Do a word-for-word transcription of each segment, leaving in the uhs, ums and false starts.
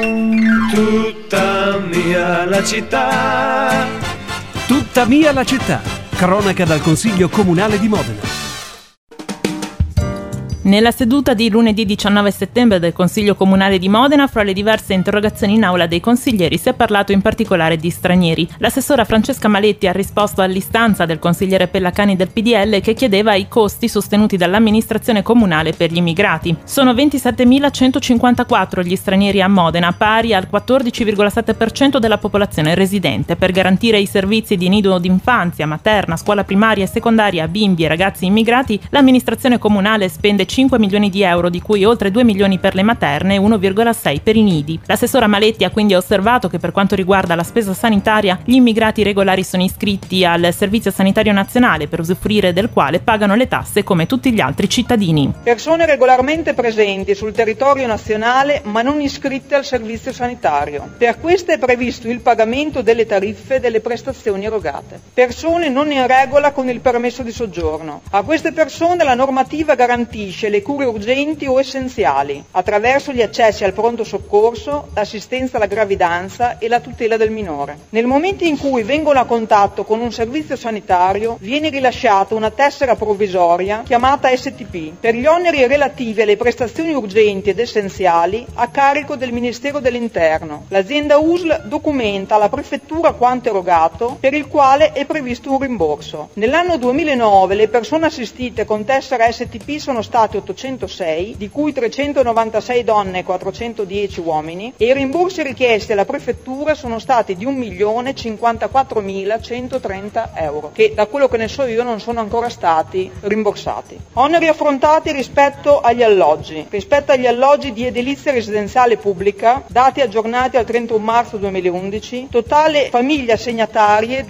Tutta mia la città. Tutta mia la città. Cronaca dal Consiglio Comunale di Modena. Nella seduta di lunedì diciannove settembre del Consiglio Comunale di Modena, fra le diverse interrogazioni in aula dei consiglieri, si è parlato in particolare di stranieri. L'assessora Francesca Maletti ha risposto all'istanza del consigliere Pellacani del P D L che chiedeva i costi sostenuti dall'amministrazione comunale per gli immigrati. Sono ventisettemilacentocinquantaquattro gli stranieri a Modena, pari al quattordici virgola sette per cento della popolazione residente. Per garantire i servizi di nido d'infanzia, materna, scuola primaria e secondaria a bimbi e ragazzi immigrati, l'amministrazione comunale spende cinque milioni di euro, di cui oltre due milioni per le materne e uno virgola sei per i nidi. L'assessora Maletti ha quindi osservato che per quanto riguarda la spesa sanitaria, gli immigrati regolari sono iscritti al Servizio Sanitario Nazionale, per usufruire del quale pagano le tasse come tutti gli altri cittadini. Persone regolarmente presenti sul territorio nazionale ma non iscritte al Servizio Sanitario. Per queste è previsto il pagamento delle tariffe delle prestazioni erogate. Persone non in regola con il permesso di soggiorno. A queste persone la normativa garantisce le cure urgenti o essenziali attraverso gli accessi al pronto soccorso, l'assistenza alla gravidanza e la tutela del minore. Nel momento in cui vengono a contatto con un servizio sanitario viene rilasciata una tessera provvisoria chiamata S T P per gli oneri relativi alle prestazioni urgenti ed essenziali a carico del Ministero dell'Interno. L'azienda U S L documenta alla prefettura quanto erogato, per il quale è previsto un rimborso. Nell'anno duemilanove le persone assistite con tessera S T P sono state ottocentosei, di cui trecentonovantasei donne e quattrocentodieci uomini, e i rimborsi richiesti alla prefettura sono stati di un milione cinquantaquattromilacentotrenta euro, che da quello che ne so io non sono ancora stati rimborsati. Oneri affrontati rispetto agli alloggi. Rispetto agli alloggi di edilizia residenziale pubblica, dati aggiornati al trentuno marzo duemilaundici, totale famiglie assegnatarie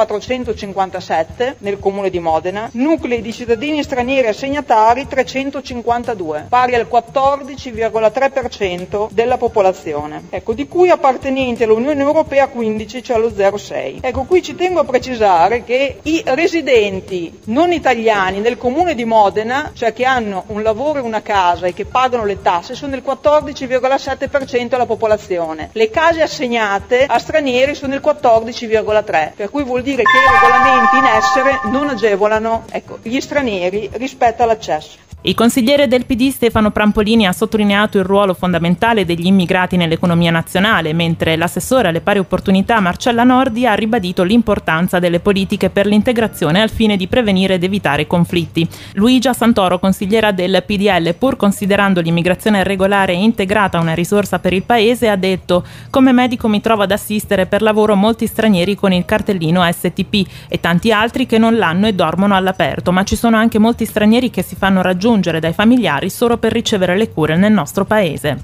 duemilaquattrocentocinquantasette nel comune di Modena, nuclei di cittadini stranieri assegnatari trecentocinquantadue, pari al quattordici virgola tre per cento della popolazione, ecco, di cui appartenenti all'Unione Europea quindici, cioè lo zero virgola sei. Ecco, qui ci tengo a precisare che i residenti non italiani nel comune di Modena, cioè che hanno un lavoro e una casa e che pagano le tasse, sono il quattordici virgola sette per cento della popolazione. Le case assegnate a stranieri sono il quattordici virgola tre per cento, per cui vuol dire che i regolamenti in essere non agevolano, ecco, gli stranieri rispetto all'accesso. Il consigliere del P D Stefano Prampolini ha sottolineato il ruolo fondamentale degli immigrati nell'economia nazionale, mentre l'assessore alle pari opportunità Marcella Nordi ha ribadito l'importanza delle politiche per l'integrazione al fine di prevenire ed evitare conflitti. Luigia Santoro, consigliera del P D L, pur considerando l'immigrazione regolare e integrata una risorsa per il paese, ha detto: come medico mi trovo ad assistere per lavoro molti stranieri con il cartellino S T P e tanti altri che non l'hanno e dormono all'aperto, ma ci sono anche molti stranieri che si fanno raggiungere dai familiari solo per ricevere le cure nel nostro paese.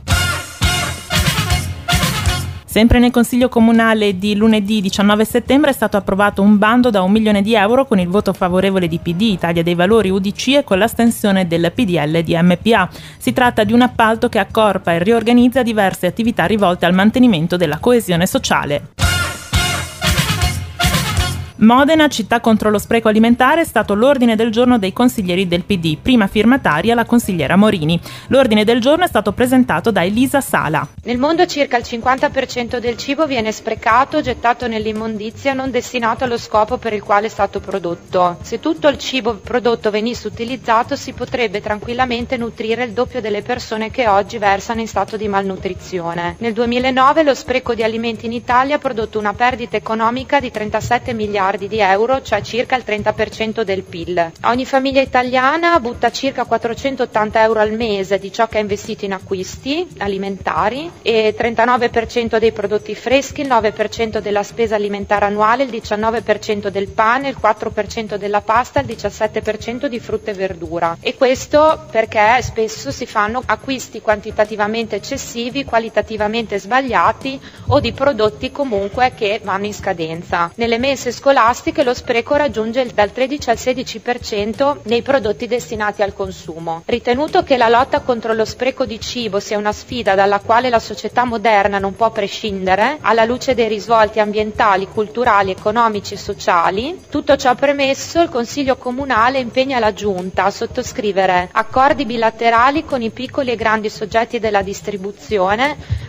Sempre nel Consiglio Comunale di lunedì diciannove settembre è stato approvato un bando da un milione di euro con il voto favorevole di P D, Italia dei Valori, U D C e con l'astensione del P D L di M P A. Si tratta di un appalto che accorpa e riorganizza diverse attività rivolte al mantenimento della coesione sociale. Modena, città contro lo spreco alimentare, è stato l'ordine del giorno dei consiglieri del P D, prima firmataria la consigliera Morini. L'ordine del giorno è stato presentato da Elisa Sala. Nel mondo circa il cinquanta per cento del cibo viene sprecato, gettato nell'immondizia, non destinato allo scopo per il quale è stato prodotto. Se tutto il cibo prodotto venisse utilizzato, si potrebbe tranquillamente nutrire il doppio delle persone che oggi versano in stato di malnutrizione. Nel duemilanove lo spreco di alimenti in Italia ha prodotto una perdita economica di trentasette miliardi di euro, cioè circa il trenta per cento del P I L. Ogni famiglia italiana butta circa quattrocentottanta euro al mese di ciò che ha investito in acquisti alimentari, e trentanove per cento dei prodotti freschi, il nove per cento della spesa alimentare annuale, il diciannove per cento del pane, il quattro per cento della pasta, il diciassette per cento di frutta e verdura. E questo perché spesso si fanno acquisti quantitativamente eccessivi, qualitativamente sbagliati o di prodotti comunque che vanno in scadenza. Nelle mense scolastiche lo spreco raggiunge dal tredici al sedici per cento nei prodotti destinati al consumo. Ritenuto che la lotta contro lo spreco di cibo sia una sfida dalla quale la società moderna non può prescindere, alla luce dei risvolti ambientali, culturali, economici e sociali, tutto ciò premesso, il Consiglio Comunale impegna la Giunta a sottoscrivere accordi bilaterali con i piccoli e grandi soggetti della distribuzione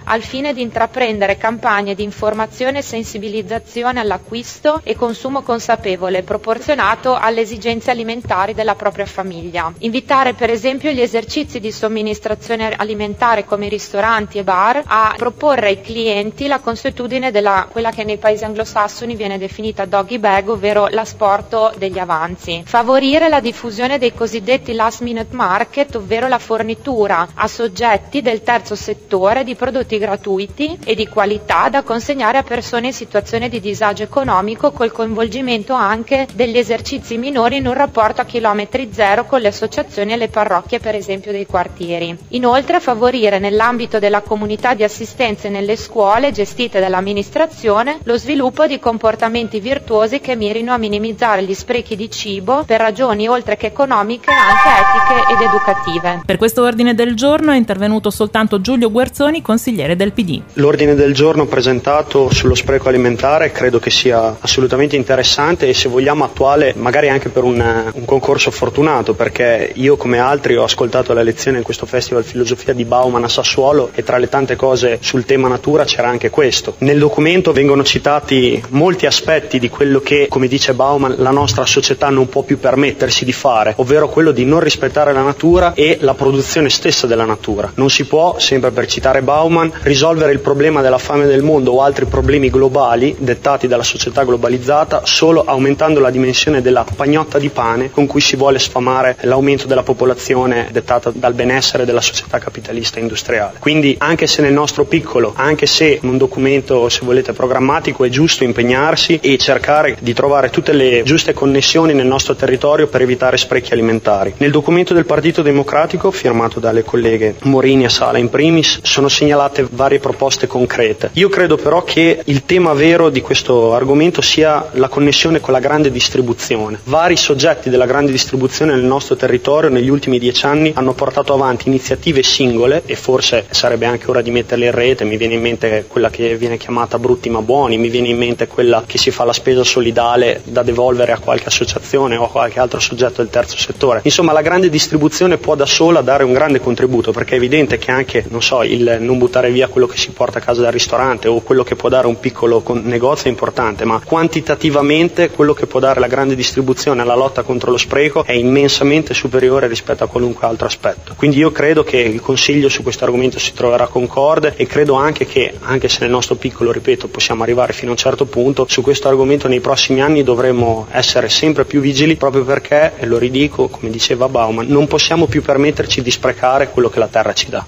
al fine di intraprendere campagne di informazione e sensibilizzazione all'acquisto e consumo consapevole proporzionato alle esigenze alimentari della propria famiglia. Invitare per esempio gli esercizi di somministrazione alimentare come i ristoranti e bar a proporre ai clienti la consuetudine della quella che nei paesi anglosassoni viene definita doggy bag, ovvero l'asporto degli avanzi. Favorire la diffusione dei cosiddetti last minute market, ovvero la fornitura a soggetti del terzo settore di prodotti gratuiti e di qualità da consegnare a persone in situazione di disagio economico, col coinvolgimento anche degli esercizi minori in un rapporto a chilometri zero con le associazioni e le parrocchie, per esempio dei quartieri. Inoltre favorire nell'ambito della comunità di assistenza e nelle scuole gestite dall'amministrazione lo sviluppo di comportamenti virtuosi che mirino a minimizzare gli sprechi di cibo per ragioni oltre che economiche anche etiche ed educative. Per questo ordine del giorno è intervenuto soltanto Giulio Guerzoni, consigliere del P D. L'ordine del giorno presentato sullo spreco alimentare credo che sia assolutamente interessante e, se vogliamo, attuale, magari anche per un, un concorso fortunato, perché io come altri ho ascoltato la lezione in questo Festival Filosofia di Bauman a Sassuolo e tra le tante cose sul tema natura c'era anche questo. Nel documento vengono citati molti aspetti di quello che, come dice Bauman, la nostra società non può più permettersi di fare, ovvero quello di non rispettare la natura e la produzione stessa della natura. Non si può, sempre per citare Bauman, risolvere il problema della fame del mondo o altri problemi globali dettati dalla società globalizzata solo aumentando la dimensione della pagnotta di pane con cui si vuole sfamare l'aumento della popolazione dettata dal benessere della società capitalista industriale. Quindi, anche se nel nostro piccolo, anche se in un documento, se volete, programmatico, è giusto impegnarsi e cercare di trovare tutte le giuste connessioni nel nostro territorio per evitare sprechi alimentari. Nel documento del Partito Democratico, firmato dalle colleghe Morini e Sala in primis, sono segnalate varie proposte concrete. Io credo però che il tema vero di questo argomento sia la connessione con la grande distribuzione. Vari soggetti della grande distribuzione nel nostro territorio negli ultimi dieci anni hanno portato avanti iniziative singole, e forse sarebbe anche ora di metterle in rete. Mi viene in mente quella che viene chiamata Brutti ma Buoni, mi viene in mente quella che si fa la spesa solidale da devolvere a qualche associazione o a qualche altro soggetto del terzo settore. Insomma, la grande distribuzione può da sola dare un grande contributo, perché è evidente che anche, non so, il non buttare via quello che si porta a casa dal ristorante o quello che può dare un piccolo negozio è importante, ma quantitativamente quello che può dare la grande distribuzione alla lotta contro lo spreco è immensamente superiore rispetto a qualunque altro aspetto. Quindi io credo che il Consiglio su questo argomento si troverà concorde, e credo anche che, anche se nel nostro piccolo, ripeto, possiamo arrivare fino a un certo punto, su questo argomento nei prossimi anni dovremo essere sempre più vigili, proprio perché, e lo ridico, come diceva Bauman, non possiamo più permetterci di sprecare quello che la terra ci dà.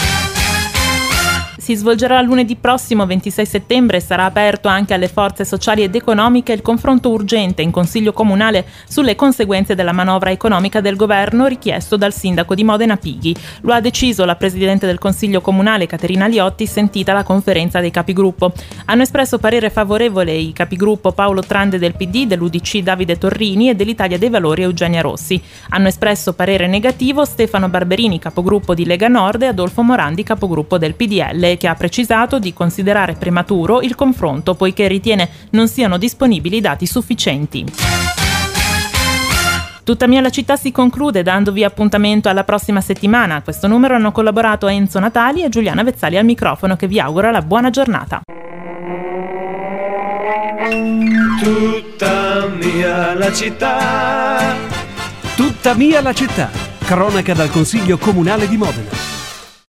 Si svolgerà lunedì prossimo ventisei settembre e sarà aperto anche alle forze sociali ed economiche il confronto urgente in Consiglio Comunale sulle conseguenze della manovra economica del governo richiesto dal sindaco di Modena Pighi. Lo ha deciso la Presidente del Consiglio Comunale Caterina Liotti, sentita la conferenza dei capigruppo. Hanno espresso parere favorevole i capigruppo Paolo Trande del P D, dell'U D C Davide Torrini e dell'Italia dei Valori Eugenia Rossi. Hanno espresso parere negativo Stefano Barberini, capogruppo di Lega Nord, e Adolfo Morandi, capogruppo del P D L, che ha precisato di considerare prematuro il confronto poiché ritiene non siano disponibili dati sufficienti. Tutta mia la città si conclude dandovi appuntamento alla prossima settimana. A questo numero hanno collaborato Enzo Natali e Giuliana Vezzali al microfono, che vi augura la buona giornata. Tutta mia la città. Tutta mia la città. Cronaca dal Consiglio Comunale di Modena.